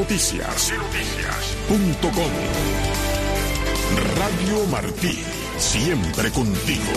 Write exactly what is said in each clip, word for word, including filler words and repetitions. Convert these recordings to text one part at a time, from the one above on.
Noticias. Punto com. Radio Martí, siempre contigo.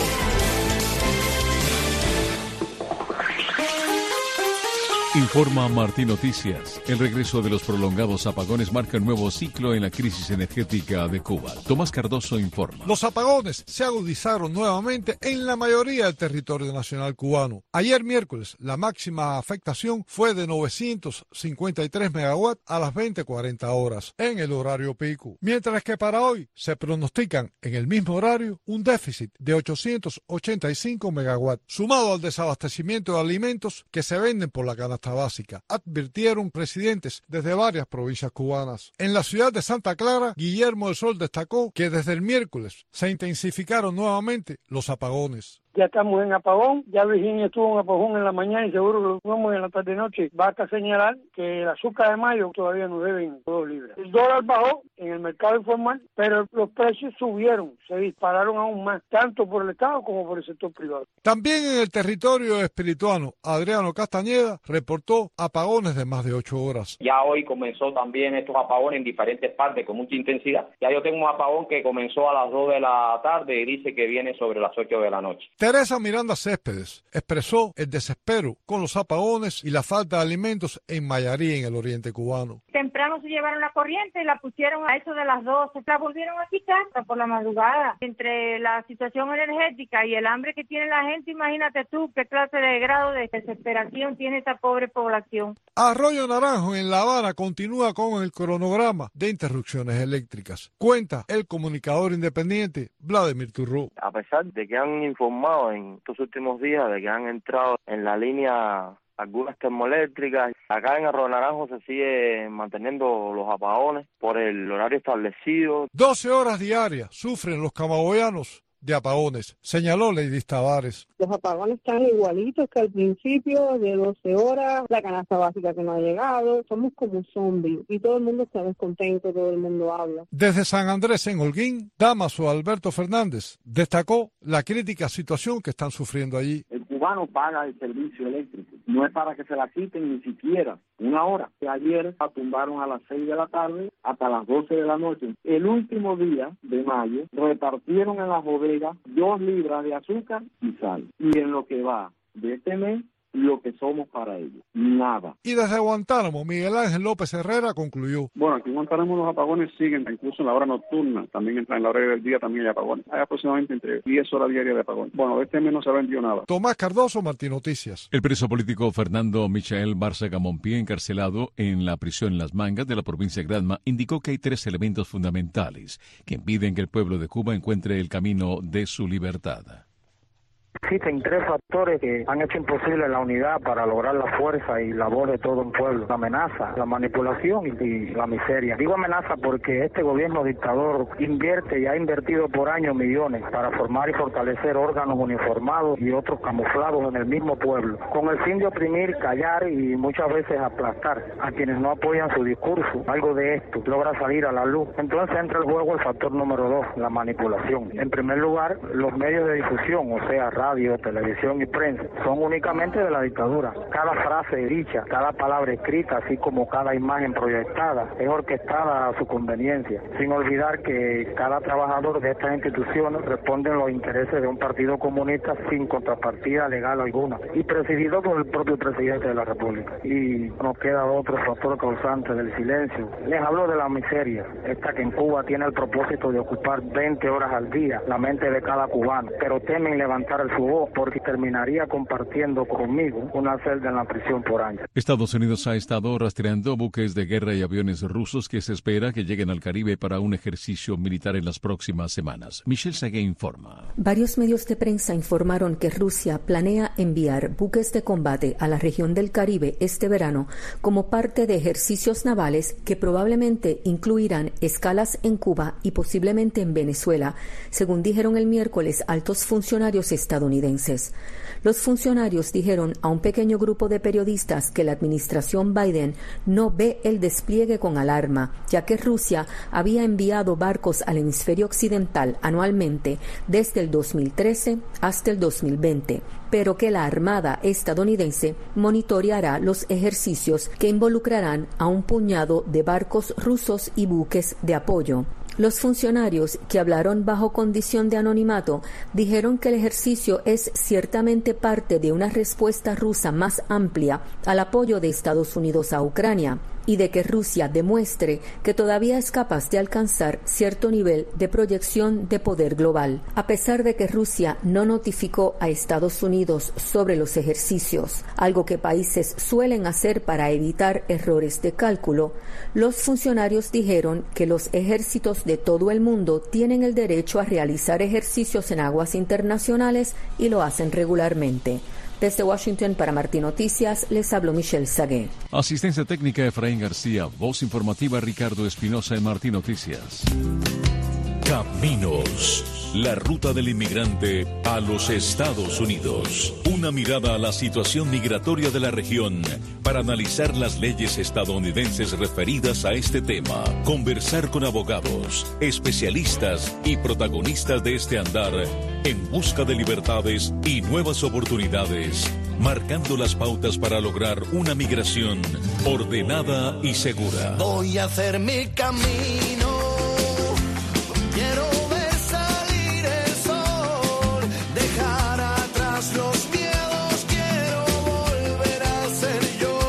Informa Martí Noticias. El regreso de los prolongados apagones marca un nuevo ciclo en la crisis energética de Cuba. Tomás Cardoso informa. Los apagones se agudizaron nuevamente en la mayoría del territorio nacional cubano. Ayer miércoles, la máxima afectación fue de novecientos cincuenta y tres megawatts a las veinte cuarenta horas en el horario pico. Mientras que para hoy se pronostican en el mismo horario un déficit de ochocientos ochenta y cinco megawatts, sumado al desabastecimiento de alimentos que se venden por la canasta básica, advirtieron presidentes desde varias provincias cubanas. En la ciudad de Santa Clara, Guillermo del Sol destacó que desde el miércoles se intensificaron nuevamente los apagones. Ya estamos en apagón, ya Virginia estuvo en apagón en la mañana y seguro que lo vamos en la tarde-noche. Basta señalar que el azúcar de mayo todavía nos deben dos libras. El dólar bajó en el mercado informal, pero los precios subieron, se dispararon aún más, tanto por el Estado como por el sector privado. También en el territorio espirituano, Adriano Castañeda reportó apagones de más de ocho horas. Ya hoy comenzó también estos apagones en diferentes partes con mucha intensidad. Ya yo tengo un apagón que comenzó a las dos de la tarde y dice que viene sobre las ocho de la noche. Teresa Miranda Céspedes expresó el desespero con los apagones y la falta de alimentos en Mayarí, en el oriente cubano. Temprano se llevaron la corriente y la pusieron a eso de las doce. La volvieron a quitar por la madrugada. Entre la situación energética y el hambre que tiene la gente, imagínate tú qué clase de grado de desesperación tiene esta pobre población. Arroyo Naranjo en La Habana continúa con el cronograma de interrupciones eléctricas. Cuenta el comunicador independiente Vladimir Turró. A pesar de que han informado en estos últimos días de que han entrado en la línea algunas termoeléctricas, acá en Arroyo Naranjo se sigue manteniendo los apagones por el horario establecido. doce horas diarias sufren los camagüeyanos de apagones, señaló Lady Tavares. Los apagones están igualitos que al principio, de doce horas, la canasta básica que no ha llegado, somos como zombies y todo el mundo está descontento, todo el mundo habla. Desde San Andrés en Holguín, Damaso Alberto Fernández destacó la crítica situación que están sufriendo allí. El cubano paga el servicio eléctrico, no es para que se la quiten ni siquiera una hora. Ayer la tumbaron a las seis de la tarde hasta las doce de la noche. El último día de mayo repartieron en las bodegas dos libras de azúcar y sal. Y en lo que va de este mes, lo que somos para ellos, nada. Y desde Guantánamo, Miguel Ángel López Herrera concluyó. Bueno, aquí en Guantánamo los apagones siguen, incluso en la hora nocturna, también en la hora del día también hay apagones. Hay aproximadamente entre diez horas diarias de apagón. Bueno, este mes no se vendió nada. Tomás Cardoso, Martí Noticias. El preso político Fernando Michael Bárcega Mompié, encarcelado en la prisión Las Mangas de la provincia de Granma, indicó que hay tres elementos fundamentales que impiden que el pueblo de Cuba encuentre el camino de su libertad. Existen tres factores que han hecho imposible la unidad para lograr la fuerza y la voz de todo un pueblo. La amenaza, la manipulación y, y la miseria. Digo amenaza porque este gobierno dictador invierte y ha invertido por años millones para formar y fortalecer órganos uniformados y otros camuflados en el mismo pueblo, con el fin de oprimir, callar y muchas veces aplastar a quienes no apoyan su discurso. Algo de esto logra salir a la luz. Entonces entra en juego el factor número dos, la manipulación. En primer lugar, los medios de difusión, o sea, radio, televisión y prensa, son únicamente de la dictadura. Cada frase dicha, cada palabra escrita, así como cada imagen proyectada, es orquestada a su conveniencia, sin olvidar que cada trabajador de estas instituciones responde a los intereses de un partido comunista sin contrapartida legal alguna, y presidido por el propio presidente de la República. Y nos queda otro factor causante del silencio. Les hablo de la miseria, esta que en Cuba tiene el propósito de ocupar veinte horas al día la mente de cada cubano, pero temen levantar su voz porque terminaría compartiendo conmigo una celda en la prisión por años. Estados Unidos ha estado rastreando buques de guerra y aviones rusos que se espera que lleguen al Caribe para un ejercicio militar en las próximas semanas. Michelle Segué informa. Varios medios de prensa informaron que Rusia planea enviar buques de combate a la región del Caribe este verano como parte de ejercicios navales que probablemente incluirán escalas en Cuba y posiblemente en Venezuela, según dijeron el miércoles altos funcionarios estadounidenses. estadounidenses. Los funcionarios dijeron a un pequeño grupo de periodistas que la administración Biden no ve el despliegue con alarma, ya que Rusia había enviado barcos al hemisferio occidental anualmente desde el dos mil trece hasta el dos mil veinte, pero que la Armada estadounidense monitoreará los ejercicios que involucrarán a un puñado de barcos rusos y buques de apoyo. Los funcionarios, que hablaron bajo condición de anonimato, dijeron que el ejercicio es ciertamente parte de una respuesta rusa más amplia al apoyo de Estados Unidos a Ucrania y de que Rusia demuestre que todavía es capaz de alcanzar cierto nivel de proyección de poder global. A pesar de que Rusia no notificó a Estados Unidos sobre los ejercicios, algo que países suelen hacer para evitar errores de cálculo, los funcionarios dijeron que los ejércitos de todo el mundo tienen el derecho a realizar ejercicios en aguas internacionales y lo hacen regularmente. Desde Washington para Martí Noticias, les habló Michelle Sagué. Asistencia técnica Efraín García, voz informativa Ricardo Espinosa en Martí Noticias. Caminos, la ruta del inmigrante a los Estados Unidos. Una mirada a la situación migratoria de la región para analizar las leyes estadounidenses referidas a este tema. Conversar con abogados, especialistas y protagonistas de este andar en busca de libertades y nuevas oportunidades, marcando las pautas para lograr una migración ordenada y segura. Voy a hacer mi camino. Quiero ver salir el sol, dejar atrás los miedos, quiero volver a ser yo.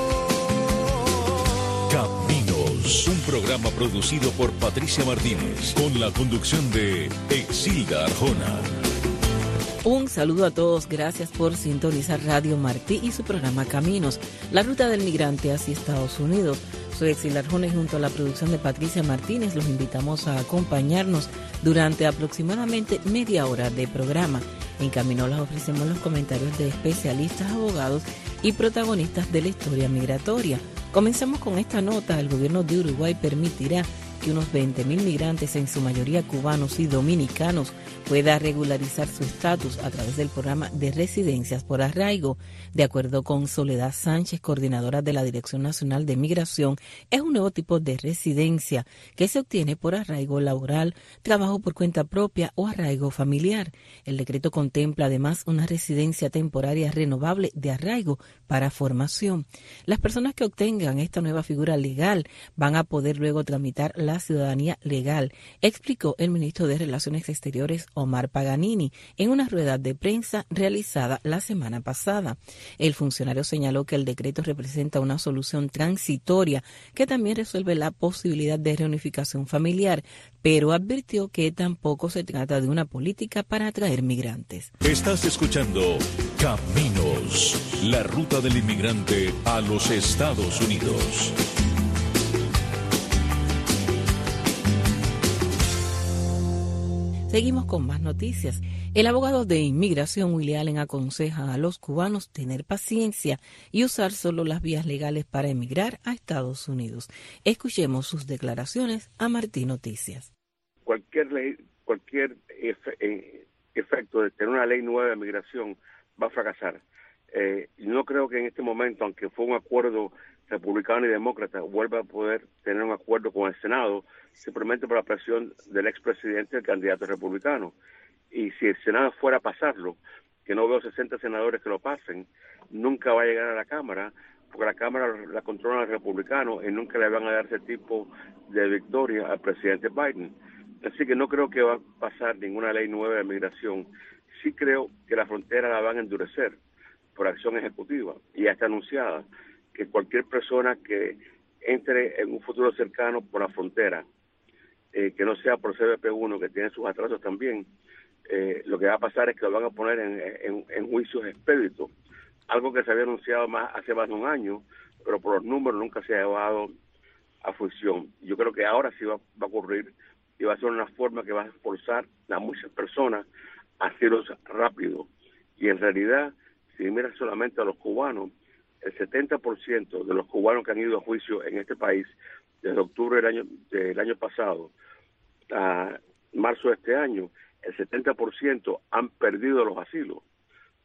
Caminos, un programa producido por Patricia Martínez, con la conducción de Exilda Arjona. Un saludo a todos, gracias por sintonizar Radio Martí y su programa Caminos, la ruta del migrante hacia Estados Unidos. Soy Exilda Arjona y junto a la producción de Patricia Martínez los invitamos a acompañarnos durante aproximadamente media hora de programa. En Camino les ofrecemos los comentarios de especialistas, abogados y protagonistas de la historia migratoria. Comenzamos con esta nota. El gobierno de Uruguay permitirá que unos veinte mil migrantes, en su mayoría cubanos y dominicanos, pueda regularizar su estatus a través del programa de residencias por arraigo. De acuerdo con Soledad Sánchez, coordinadora de la Dirección Nacional de Migración, es un nuevo tipo de residencia que se obtiene por arraigo laboral, trabajo por cuenta propia o arraigo familiar. El decreto contempla además una residencia temporaria renovable de arraigo para formación. Las personas que obtengan esta nueva figura legal van a poder luego tramitar la ciudadanía legal, explicó el ministro de Relaciones Exteriores Omar Paganini en una rueda de prensa realizada la semana pasada. El funcionario señaló que el decreto representa una solución transitoria que también resuelve la posibilidad de reunificación familiar, pero advirtió que tampoco se trata de una política para atraer migrantes. Estás escuchando Caminos, la ruta del inmigrante a los Estados Unidos. Seguimos con más noticias. El abogado de inmigración Willie Allen aconseja a los cubanos tener paciencia y usar solo las vías legales para emigrar a Estados Unidos. Escuchemos sus declaraciones a Martí Noticias. Cualquier ley, cualquier efe, eh, efecto de tener una ley nueva de migración va a fracasar. Eh, no creo que en este momento, aunque fue un acuerdo republicano y demócrata, vuelva a poder tener un acuerdo con el Senado simplemente por la presión del expresidente, el candidato republicano. Y si el Senado fuera a pasarlo, que no veo sesenta senadores que lo pasen, nunca va a llegar a la Cámara, porque la Cámara la controlan los republicanos y nunca le van a dar ese tipo de victoria al presidente Biden. Así que no creo que va a pasar ninguna ley nueva de migración. Sí creo que la frontera la van a endurecer por acción ejecutiva, y ya está anunciada que cualquier persona que entre en un futuro cercano por la frontera, eh, que no sea por C B P uno, que tiene sus atrasos también, eh, lo que va a pasar es que lo van a poner en, en, en juicios expeditos, algo que se había anunciado más hace más de un año, pero por los números nunca se ha llevado a fruición. Yo creo que ahora sí va, va a ocurrir, y va a ser una forma que va a forzar a muchas personas a hacerlos rápido. Y en realidad, si miras solamente a los cubanos, el setenta por ciento de los cubanos que han ido a juicio en este país desde octubre del año, del año pasado a marzo de este año, el setenta por ciento han perdido los asilos.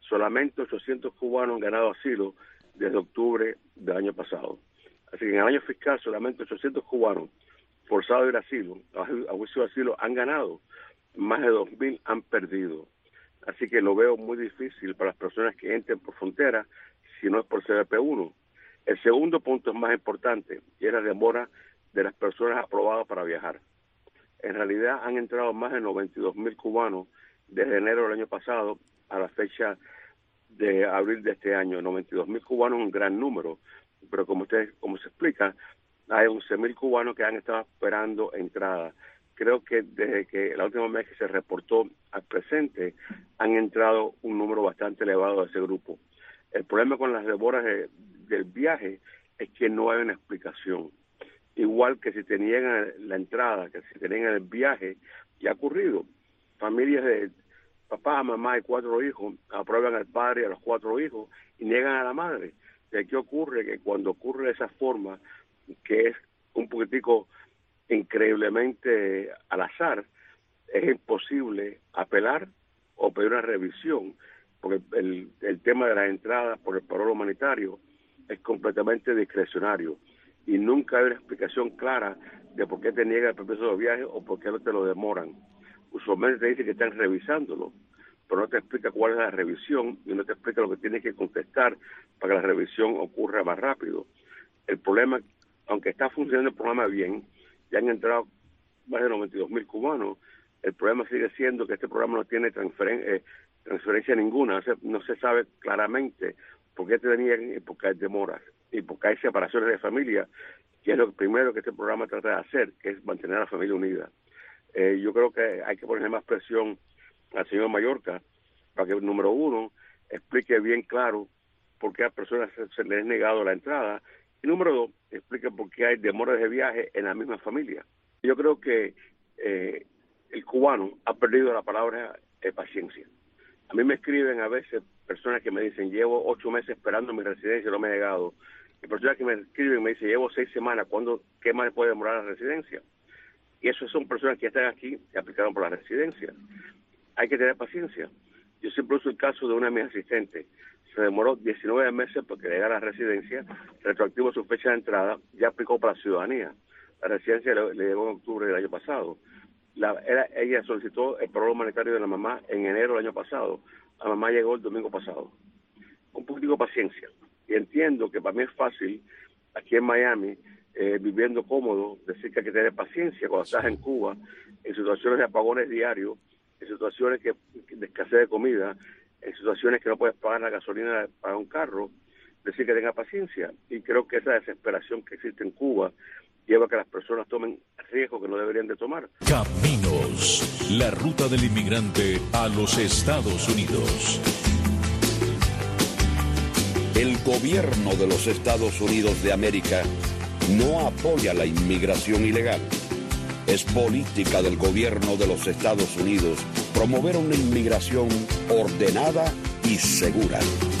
solamente ochocientos cubanos han ganado asilo desde octubre del año pasado. Así que en el año fiscal solamente ochocientos cubanos forzados a ir a asilo, a juicio de asilo, han ganado. Más de dos mil han perdido. Así que lo veo muy difícil para las personas que entren por frontera si no es por C B P uno. El segundo punto es más importante y es la demora de las personas aprobadas para viajar. En realidad han entrado más de noventa y dos mil cubanos desde enero del año pasado a la fecha de abril de este año. noventa y dos mil cubanos es un gran número, pero como ustedes, como se explica, hay once mil cubanos que han estado esperando entrada. Creo que desde que la última vez que se reportó al presente han entrado un número bastante elevado de ese grupo. El problema con las demoras de, del viaje es que no hay una explicación. Igual que si te niegan la entrada, que si te niegan el viaje, ya ha ocurrido. Familias de papá, mamá y cuatro hijos aprueban al padre y a los cuatro hijos y niegan a la madre. ¿De qué ocurre? Que cuando ocurre de esa forma, que es un poquitico increíblemente al azar, es imposible apelar o pedir una revisión, porque el, el tema de las entradas por el paro humanitario es completamente discrecionario y nunca hay una explicación clara de por qué te niega el permiso de viaje o por qué no te lo demoran. Usualmente te dice que están revisándolo, pero no te explica cuál es la revisión y no te explica lo que tienes que contestar para que la revisión ocurra más rápido. El problema, aunque está funcionando el programa bien, ya han entrado más de noventa y dos mil cubanos, el problema sigue siendo que este programa no tiene transferen eh, transferencia ninguna, o sea, no se sabe claramente por qué te deniegan y por qué hay demoras y por qué hay separaciones de familia, que es lo primero que este programa trata de hacer, que es mantener a la familia unida. Eh, yo creo que hay que ponerle más presión al señor Mayorkas para que, número uno, explique bien claro por qué a personas se, se les ha negado la entrada y, número dos, explique por qué hay demoras de viaje en la misma familia. Yo creo que eh, el cubano ha perdido la palabra eh, paciencia. A mí me escriben a veces personas que me dicen, llevo ocho meses esperando mi residencia y no me ha llegado. Y personas que me escriben me dicen, llevo seis semanas, ¿cuándo, qué más puede demorar la residencia? Y esas son personas que están aquí y aplicaron por la residencia. Hay que tener paciencia. Yo siempre uso el caso de una de mis asistentes. Se demoró diecinueve meses porque llegara a la residencia, retroactivo su fecha de entrada, ya aplicó para la ciudadanía. La residencia le, le llegó en octubre del año pasado. La, era, ella solicitó el programa humanitario de la mamá en enero del año pasado. La mamá llegó el domingo pasado. Un poquitico de paciencia. Y entiendo que para mí es fácil, aquí en Miami, eh, viviendo cómodo, decir que hay que tener paciencia cuando estás en Cuba, en situaciones de apagones diarios, en situaciones que, de escasez de comida, en situaciones que no puedes pagar la gasolina para un carro, decir que tenga paciencia. Y creo que esa desesperación que existe en Cuba lleva a que las personas tomen riesgos que no deberían de tomar. Caminos, la ruta del inmigrante a los Estados Unidos. El gobierno de los Estados Unidos de América no apoya la inmigración ilegal. Es política del gobierno de los Estados Unidos promover una inmigración ordenada y segura.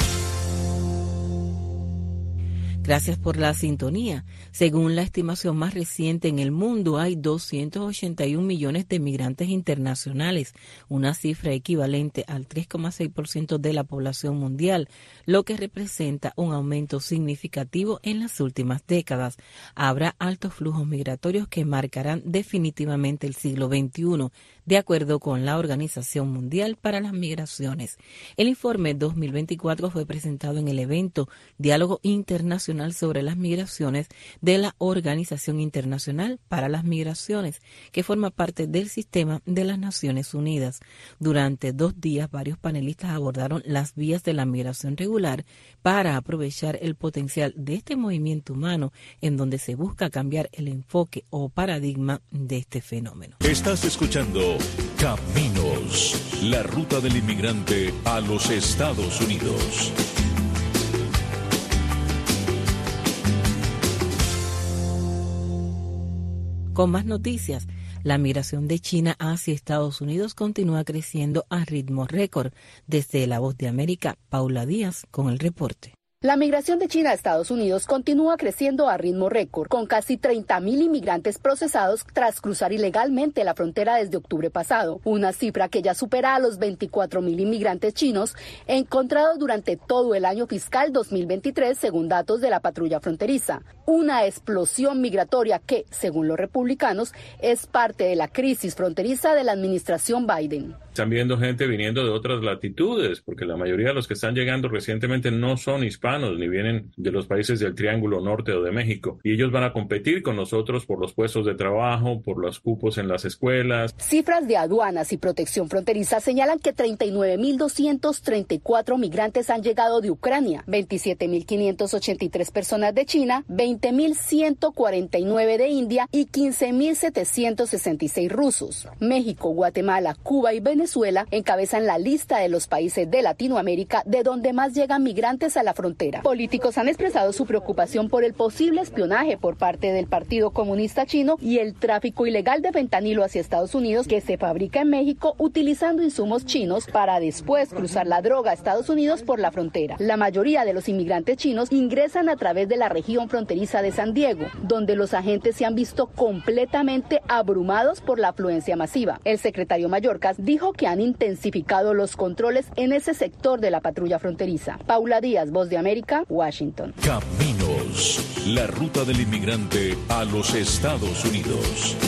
Gracias por la sintonía. Según la estimación más reciente en el mundo, hay doscientos ochenta y un millones de migrantes internacionales, una cifra equivalente al tres coma seis por ciento de la población mundial, lo que representa un aumento significativo en las últimas décadas. Habrá altos flujos migratorios que marcarán definitivamente el siglo veintiuno, de acuerdo con la Organización Mundial para las Migraciones. El informe dos mil veinticuatro fue presentado en el evento Diálogo Internacional sobre las Migraciones de la Organización Internacional para las Migraciones, que forma parte del sistema de las Naciones Unidas. Durante dos días, varios panelistas abordaron las vías de la migración regular para aprovechar el potencial de este movimiento humano, en donde se busca cambiar el enfoque o paradigma de este fenómeno. Estás escuchando Caminos, la ruta del inmigrante a los Estados Unidos. Con más noticias, la migración de China hacia Estados Unidos continúa creciendo a ritmo récord. Desde La Voz de América, Paula Díaz con el reporte. La migración de China a Estados Unidos continúa creciendo a ritmo récord, con casi treinta mil inmigrantes procesados tras cruzar ilegalmente la frontera desde octubre pasado, una cifra que ya supera a los veinticuatro mil inmigrantes chinos encontrados durante todo el año fiscal dos mil veintitrés, según datos de la patrulla fronteriza. Una explosión migratoria que, según los republicanos, es parte de la crisis fronteriza de la administración Biden. Están viendo gente viniendo de otras latitudes, porque la mayoría de los que están llegando recientemente no son hispanos, ni vienen de los países del Triángulo Norte o de México. Y ellos van a competir con nosotros por los puestos de trabajo, por los cupos en las escuelas. Cifras de aduanas y protección fronteriza señalan que treinta y nueve mil doscientos treinta y cuatro migrantes han llegado de Ucrania, veintisiete mil quinientas ochenta y tres personas de China, veinte mil ciento cuarenta y nueve de India y quince mil setecientos sesenta y seis rusos. México, Guatemala, Cuba y Venezuela Venezuela encabezan la lista de los países de Latinoamérica de donde más llegan migrantes a la frontera. Políticos han expresado su preocupación por el posible espionaje por parte del Partido Comunista Chino y el tráfico ilegal de fentanilo hacia Estados Unidos que se fabrica en México utilizando insumos chinos para después cruzar la droga a Estados Unidos por la frontera. La mayoría de los inmigrantes chinos ingresan a través de la región fronteriza de San Diego, donde los agentes se han visto completamente abrumados por la afluencia masiva. El secretario Mayorkas dijo que han intensificado los controles en ese sector de la patrulla fronteriza. Paula Díaz, Voz de América, Washington. Caminos, la ruta del inmigrante a los Estados Unidos.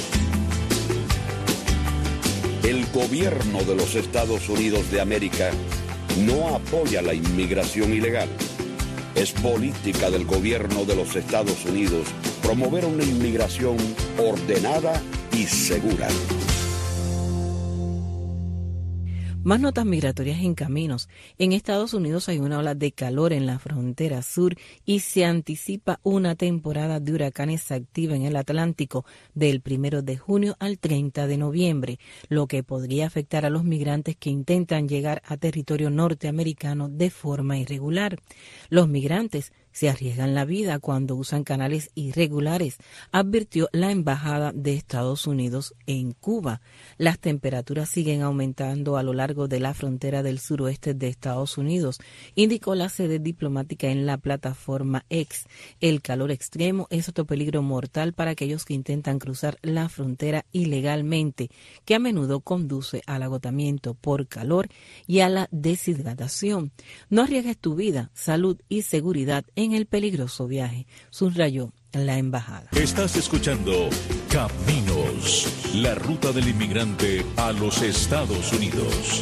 El gobierno de los Estados Unidos de América no apoya la inmigración ilegal. Es política del gobierno de los Estados Unidos promover una inmigración ordenada y segura. Más notas migratorias en caminos. En Estados Unidos hay una ola de calor en la frontera sur y se anticipa una temporada de huracanes activa en el Atlántico del primero de junio al treinta de noviembre, lo que podría afectar a los migrantes que intentan llegar a territorio norteamericano de forma irregular. Los migrantes se arriesgan la vida cuando usan canales irregulares, advirtió la Embajada de Estados Unidos en Cuba. Las temperaturas siguen aumentando a lo largo de la frontera del suroeste de Estados Unidos, indicó la sede diplomática en la plataforma X. El calor extremo es otro peligro mortal para aquellos que intentan cruzar la frontera ilegalmente, que a menudo conduce al agotamiento por calor y a la deshidratación. No arriesgues tu vida, salud y seguridad en el peligroso viaje, subrayó la embajada. Estás escuchando Caminos, la ruta del inmigrante a los Estados Unidos.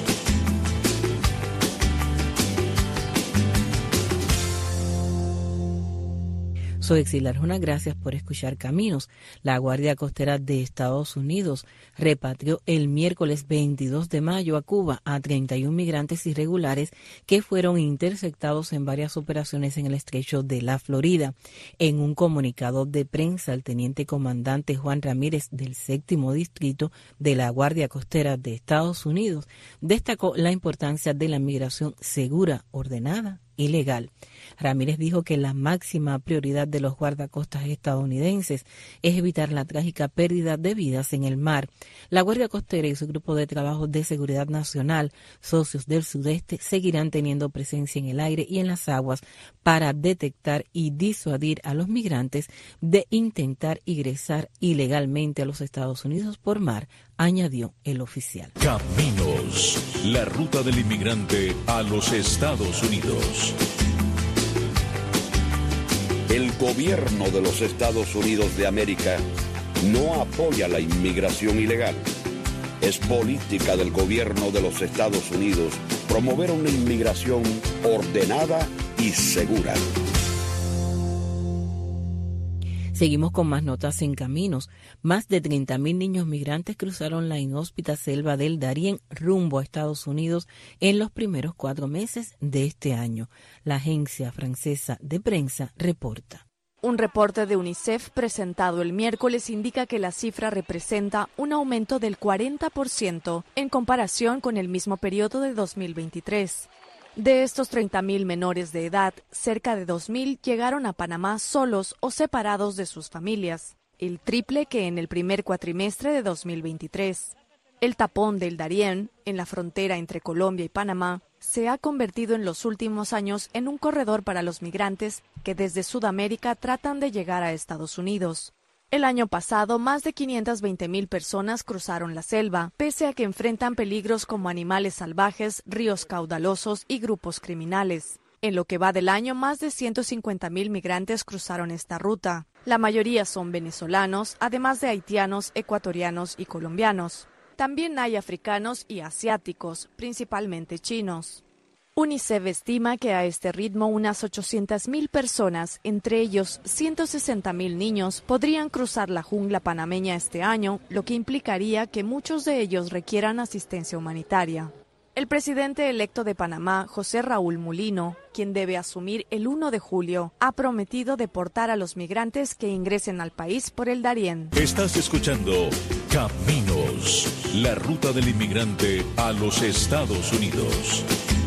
Soy Exilar Arjona, gracias por escuchar Caminos. La Guardia Costera de Estados Unidos repatrió el miércoles veintidós de mayo a Cuba a treinta y uno migrantes irregulares que fueron interceptados en varias operaciones en el estrecho de la Florida. En un comunicado de prensa, el teniente comandante Juan Ramírez del séptimo distrito de la Guardia Costera de Estados Unidos destacó la importancia de la migración segura, ordenada y legal. Ramírez dijo que la máxima prioridad de los guardacostas estadounidenses es evitar la trágica pérdida de vidas en el mar. La Guardia Costera y su grupo de trabajo de seguridad nacional, socios del sudeste, seguirán teniendo presencia en el aire y en las aguas para detectar y disuadir a los migrantes de intentar ingresar ilegalmente a los Estados Unidos por mar, añadió el oficial. Caminos, la ruta del inmigrante a los Estados Unidos. El gobierno de los Estados Unidos de América no apoya la inmigración ilegal. Es política del gobierno de los Estados Unidos promover una inmigración ordenada y segura. Seguimos con más notas en caminos. Más de treinta mil niños migrantes cruzaron la inhóspita selva del Darién rumbo a Estados Unidos en los primeros cuatro meses de este año. La agencia francesa de prensa reporta. Un reporte de UNICEF presentado el miércoles indica que la cifra representa un aumento del cuarenta por ciento en comparación con el mismo periodo de dos mil veintitrés. De estos treinta mil menores de edad, cerca de dos mil llegaron a Panamá solos o separados de sus familias, el triple que en el primer cuatrimestre de dos mil veintitrés. El tapón del Darién, en la frontera entre Colombia y Panamá, se ha convertido en los últimos años en un corredor para los migrantes que desde Sudamérica tratan de llegar a Estados Unidos. El año pasado, más de quinientas veinte mil personas cruzaron la selva, pese a que enfrentan peligros como animales salvajes, ríos caudalosos y grupos criminales. En lo que va del año, más de ciento cincuenta mil migrantes cruzaron esta ruta. La mayoría son venezolanos, además de haitianos, ecuatorianos y colombianos. También hay africanos y asiáticos, principalmente chinos. UNICEF estima que a este ritmo unas ochocientas mil personas, entre ellos ciento sesenta mil niños, podrían cruzar la jungla panameña este año, lo que implicaría que muchos de ellos requieran asistencia humanitaria. El presidente electo de Panamá, José Raúl Mulino, quien debe asumir el primero de julio, ha prometido deportar a los migrantes que ingresen al país por el Darién. Estás escuchando Caminos, la ruta del inmigrante a los Estados Unidos.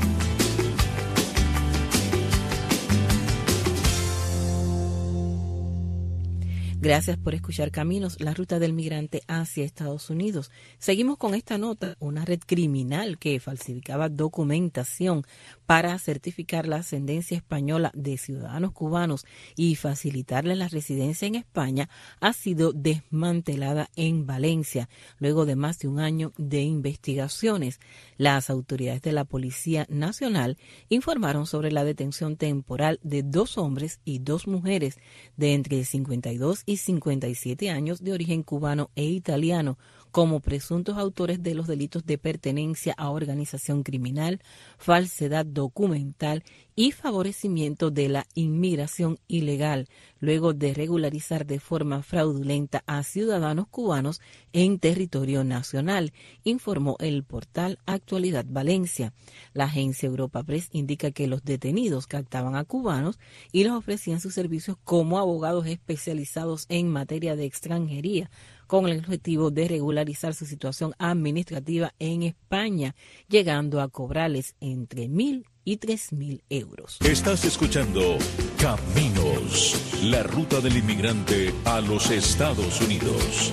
Gracias por escuchar Caminos, la ruta del migrante hacia Estados Unidos. Seguimos con esta nota. Una red criminal que falsificaba documentación para certificar la ascendencia española de ciudadanos cubanos y facilitarle la residencia en España ha sido desmantelada en Valencia, luego de más de un año de investigaciones. Las autoridades de la Policía Nacional informaron sobre la detención temporal de dos hombres y dos mujeres de entre cincuenta y dos y cincuenta y siete años de origen cubano e italiano como presuntos autores de los delitos de pertenencia a organización criminal, falsedad documental y favorecimiento de la inmigración ilegal, luego de regularizar de forma fraudulenta a ciudadanos cubanos en territorio nacional, informó el portal Actualidad Valencia. La agencia Europa Press indica que los detenidos captaban a cubanos y les ofrecían sus servicios como abogados especializados en materia de extranjería, con el objetivo de regularizar su situación administrativa en España, llegando a cobrarles entre mil y tres mil euros. Estás escuchando Caminos, la ruta del inmigrante a los Estados Unidos.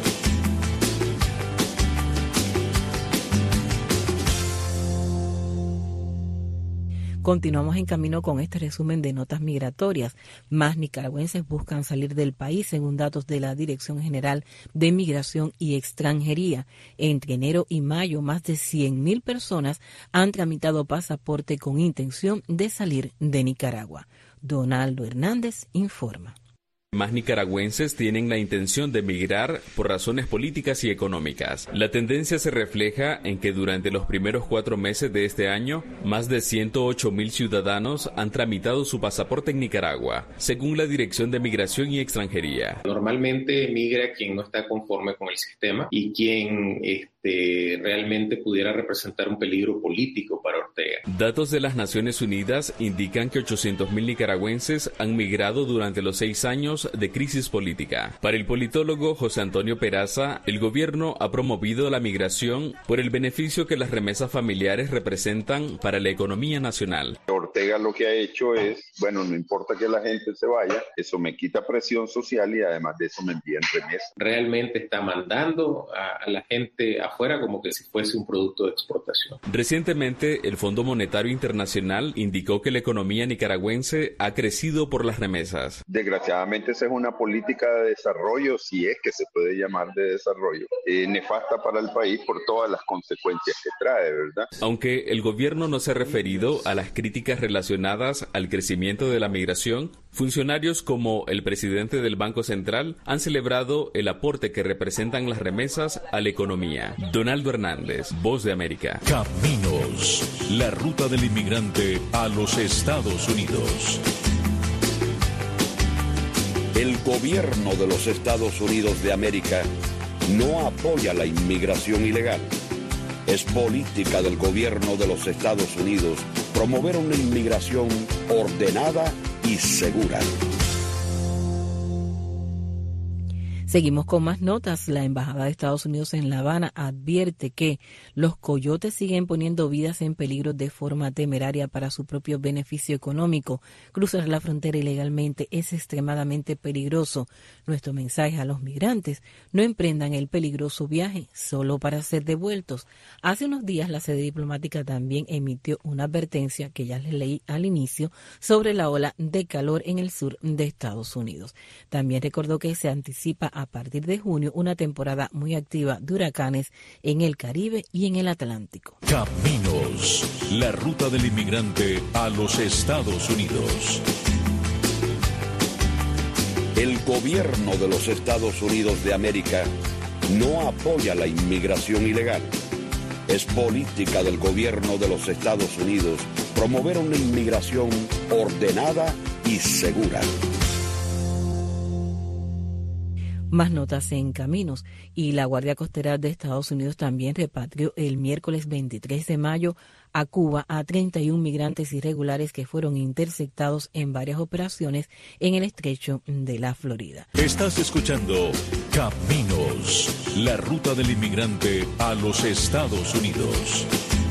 Continuamos en camino con este resumen de notas migratorias. Más nicaragüenses buscan salir del país, según datos de la Dirección General de Migración y Extranjería. Entre enero y mayo, más de cien mil personas han tramitado pasaporte con intención de salir de Nicaragua. Donaldo Hernández informa. Más nicaragüenses tienen la intención de emigrar por razones políticas y económicas. La tendencia se refleja en que durante los primeros cuatro meses de este año, más de ciento ocho mil ciudadanos han tramitado su pasaporte en Nicaragua, según la Dirección de Migración y Extranjería. Normalmente emigra quien no está conforme con el sistema y quien este, realmente pudiera representar un peligro político para Ortega. Datos de las Naciones Unidas indican que ochocientos mil nicaragüenses han migrado durante los seis años de crisis política. Para el politólogo José Antonio Peraza, el gobierno ha promovido la migración por el beneficio que las remesas familiares representan para la economía nacional. Ortega lo que ha hecho es, bueno, no importa que la gente se vaya, eso me quita presión social y además de eso me envían remesas. Realmente está mandando a, a la gente afuera como que si fuese un producto de exportación. Recientemente, el Fondo Monetario Internacional indicó que la economía nicaragüense ha crecido por las remesas. Desgraciadamente esa es una política de desarrollo, si es que se puede llamar de desarrollo, eh, nefasta para el país por todas las consecuencias que trae, ¿verdad? Aunque el gobierno no se ha referido a las críticas relacionadas al crecimiento de la migración, funcionarios como el presidente del Banco Central han celebrado el aporte que representan las remesas a la economía. Donaldo Hernández, Voz de América. Caminos, la ruta del inmigrante a los Estados Unidos. El gobierno de los Estados Unidos de América no apoya la inmigración ilegal. Es política del gobierno de los Estados Unidos promover una inmigración ordenada y segura. Seguimos con más notas. La Embajada de Estados Unidos en La Habana advierte que los coyotes siguen poniendo vidas en peligro de forma temeraria para su propio beneficio económico. Cruzar la frontera ilegalmente es extremadamente peligroso. Nuestro mensaje a los migrantes: no emprendan el peligroso viaje solo para ser devueltos. Hace unos días la sede diplomática también emitió una advertencia que ya les leí al inicio sobre la ola de calor en el sur de Estados Unidos. También recordó que se anticipa a partir de junio una temporada muy activa de huracanes en el Caribe y en el Atlántico. Caminos, la ruta del inmigrante a los Estados Unidos. El gobierno de los Estados Unidos de América no apoya la inmigración ilegal. Es política del gobierno de los Estados Unidos promover una inmigración ordenada y segura. Más notas en Caminos. Y la Guardia Costera de Estados Unidos también repatrió el miércoles veintitrés de mayo a Cuba a treinta y un migrantes irregulares que fueron interceptados en varias operaciones en el estrecho de la Florida. Estás escuchando Caminos, la ruta del inmigrante a los Estados Unidos.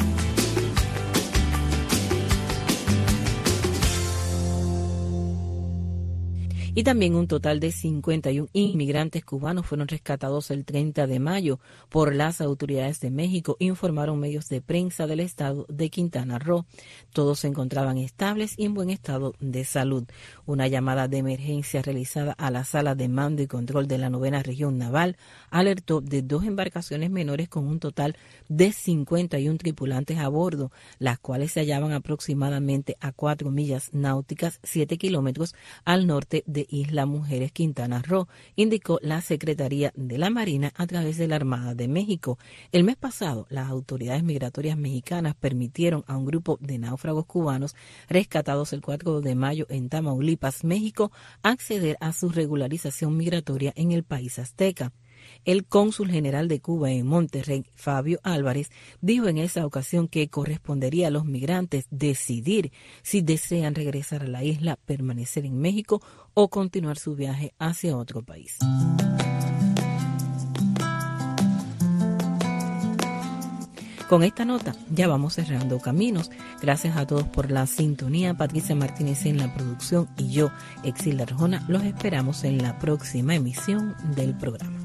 Y también un total de cincuenta y un inmigrantes cubanos fueron rescatados el treinta de mayo por las autoridades de México, informaron medios de prensa del estado de Quintana Roo. Todos se encontraban estables y en buen estado de salud. Una llamada de emergencia realizada a la sala de mando y control de la novena región naval alertó de dos embarcaciones menores con un total de cincuenta y un tripulantes a bordo, las cuales se hallaban aproximadamente a cuatro millas náuticas, siete kilómetros al norte de Isla Mujeres, Quintana Roo, indicó la Secretaría de la Marina a través de la Armada de México. El mes pasado, las autoridades migratorias mexicanas permitieron a un grupo de náufragos cubanos rescatados el cuatro de mayo en Tamaulipas, México, acceder a su regularización migratoria en el país azteca. El cónsul general de Cuba en Monterrey, Fabio Álvarez, dijo en esa ocasión que correspondería a los migrantes decidir si desean regresar a la isla, permanecer en México o continuar su viaje hacia otro país. Con esta nota ya vamos cerrando Caminos. Gracias a todos por la sintonía. Patricia Martínez en la producción y yo, Exilda Arjona, los esperamos en la próxima emisión del programa.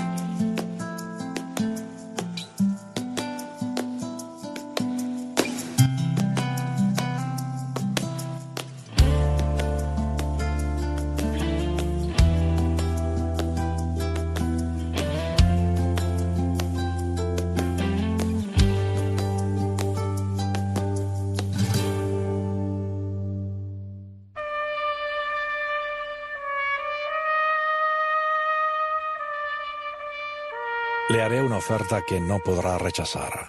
Le haré una oferta que no podrá rechazar.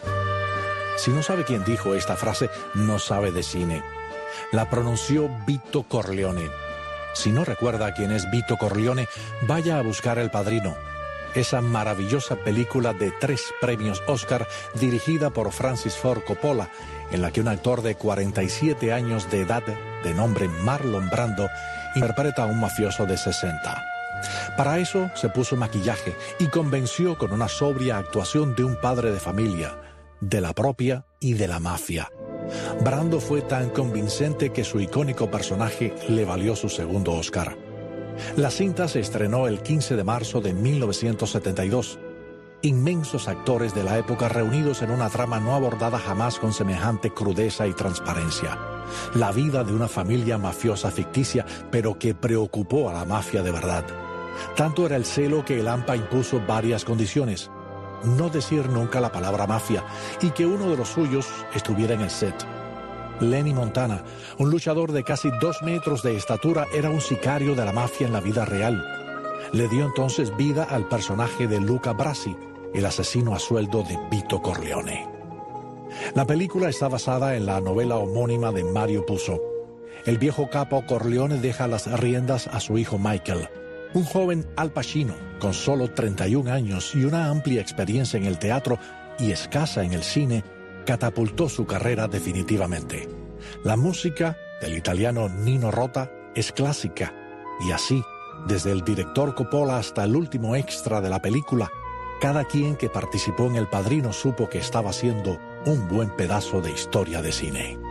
Si no sabe quién dijo esta frase, no sabe de cine. La pronunció Vito Corleone. Si no recuerda quién es Vito Corleone, vaya a buscar El Padrino, esa maravillosa película de tres premios Oscar dirigida por Francis Ford Coppola, en la que un actor de cuarenta y siete años de edad, de nombre Marlon Brando, interpreta a un mafioso de sesenta. Para eso se puso maquillaje y convenció con una sobria actuación de un padre de familia, de la propia y de la mafia. Brando fue tan convincente que su icónico personaje le valió su segundo Oscar. La cinta se estrenó el quince de marzo de mil novecientos setenta y dos. Inmensos actores de la época reunidos en una trama no abordada jamás con semejante crudeza y transparencia. La vida de una familia mafiosa ficticia, pero que preocupó a la mafia de verdad. Tanto era el celo que el AMPA impuso varias condiciones: no decir nunca la palabra mafia y que uno de los suyos estuviera en el set. Lenny Montana, un luchador de casi dos metros de estatura, era un sicario de la mafia en la vida real. Le dio entonces vida al personaje de Luca Brasi, el asesino a sueldo de Vito Corleone. La película está basada en la novela homónima de Mario Puzo. El viejo capo Corleone deja las riendas a su hijo Michael. Un joven Al Pacino, con solo treinta y un años y una amplia experiencia en el teatro y escasa en el cine, catapultó su carrera definitivamente. La música del italiano Nino Rota es clásica y así Desde el director Coppola hasta el último extra de la película, cada quien que participó en El Padrino supo que estaba haciendo un buen pedazo de historia de cine.